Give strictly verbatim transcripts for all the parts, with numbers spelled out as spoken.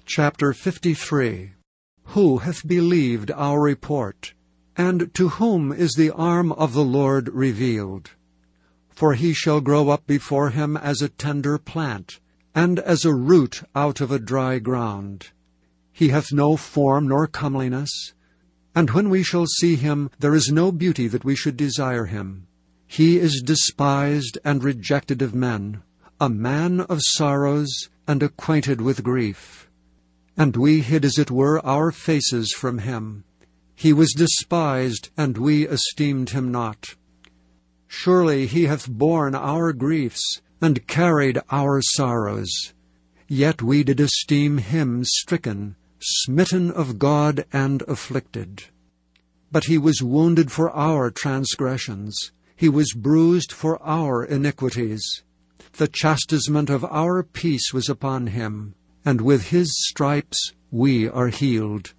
Chapter fifty-three. Who hath believed our report? And to whom is the arm of the Lord revealed? For he shall grow up before him as a tender plant, and as a root out of a dry ground. He hath no form nor comeliness, and when we shall see him, there is no beauty that we should desire him. He is despised and rejected of men, a man of sorrows, and acquainted with grief. And we hid as it were our faces from him. He was despised, and we esteemed him not. Surely he hath borne our griefs, and carried our sorrows. Yet we did esteem him stricken, smitten of God, and afflicted. But he was wounded for our transgressions, he was bruised for our iniquities. The chastisement of our peace was upon him, and with his stripes we are healed.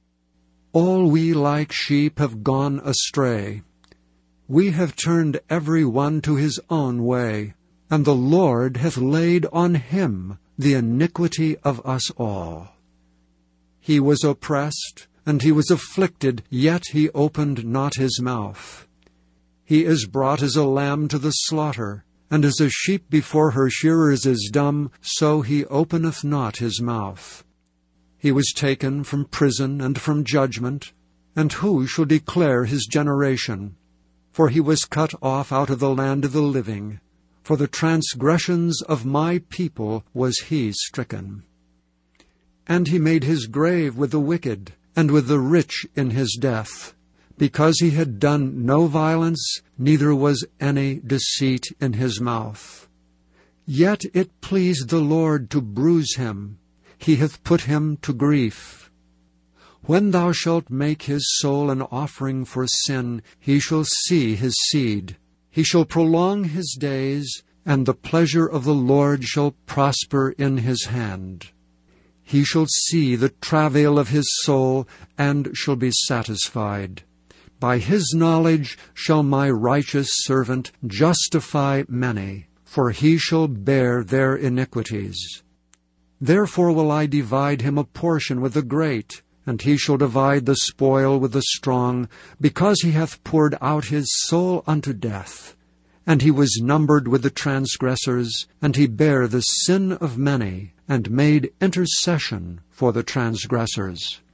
All we like sheep have gone astray. We have turned every one to his own way, and the Lord hath laid on him the iniquity of us all. He was oppressed, and he was afflicted, yet he opened not his mouth. He is brought as a lamb to the slaughter, and as a sheep before her shearers is dumb, so he openeth not his mouth. He was taken from prison and from judgment, and who shall declare his generation? For he was cut off out of the land of the living. For the transgressions of my people was he stricken. And he made his grave with the wicked, and with the rich in his death, because he had done no violence, neither was any deceit in his mouth. Yet it pleased the Lord to bruise him. He hath put him to grief. When thou shalt make his soul an offering for sin, he shall see his seed. He shall prolong his days, and the pleasure of the Lord shall prosper in his hand. He shall see the travail of his soul, and shall be satisfied. By his knowledge shall my righteous servant justify many, for he shall bear their iniquities. Therefore will I divide him a portion with the great, and he shall divide the spoil with the strong, because he hath poured out his soul unto death. And he was numbered with the transgressors, and he bare the sin of many, and made intercession for the transgressors.